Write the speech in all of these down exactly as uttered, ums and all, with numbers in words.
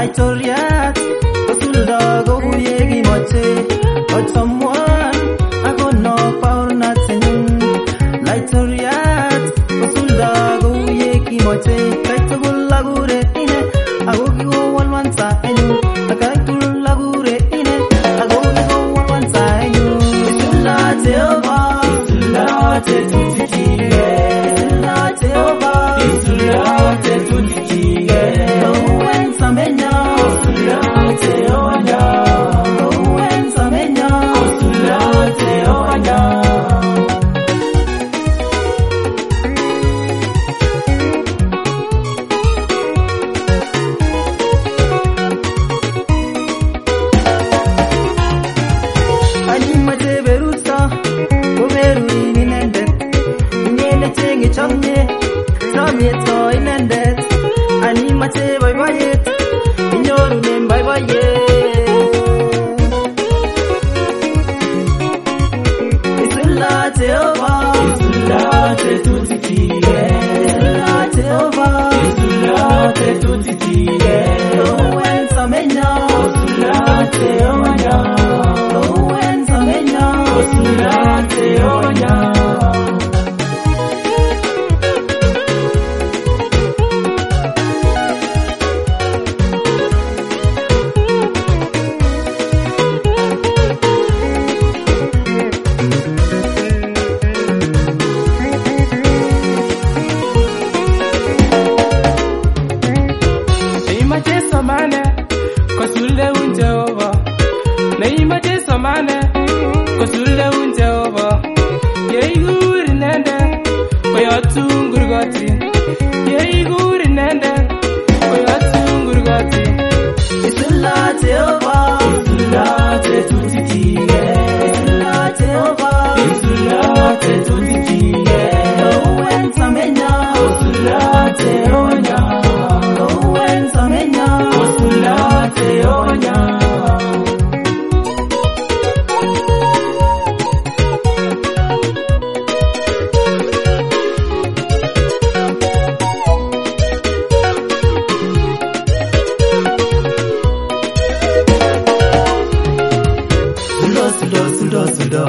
Laitoriat kosulda kouye kimoche but someone akono paornatenyun. Laitoriat kosulda kouye kimoche kaitugul akure ine ako kikowalwan saenyu. Kaitugul akure ine ako kikowalwan saenyu. Isula Jehovah, Isula tetutikie, Isula Jehovah, Isula tetutikie. Owen samenya, Isula Jehovah, Owen samenya, Isula Jehovah. Samyet so inendet ani mache boiboiyet inyorunen boiboiyet. Isula Jehovah, Isula tetutikie, Isula Jehovah, Isula tetutikie. Owen samenya, Isula Jehovah, Owen samenya, Isula Jehovah. Kosule un Jehovah, neima Jesu mane. Kosule un Jehovah, yeiguri nende, koyatungur goti. Yeiguri nende, koyatungur goti. Isula Jehovah, Isula tetutikie, Isula Jehovah, Isula tetutikie. Owen samenya, Isula Jehovah, Owen samenya, Isula Jehovah. Isula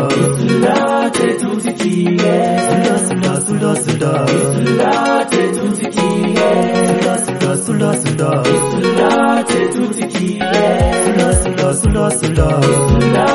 tetutikie, Isula Isula Isula Isula tetutikie, Isula Isula Isula Isula tetutikie, Isula Isula Isula Isula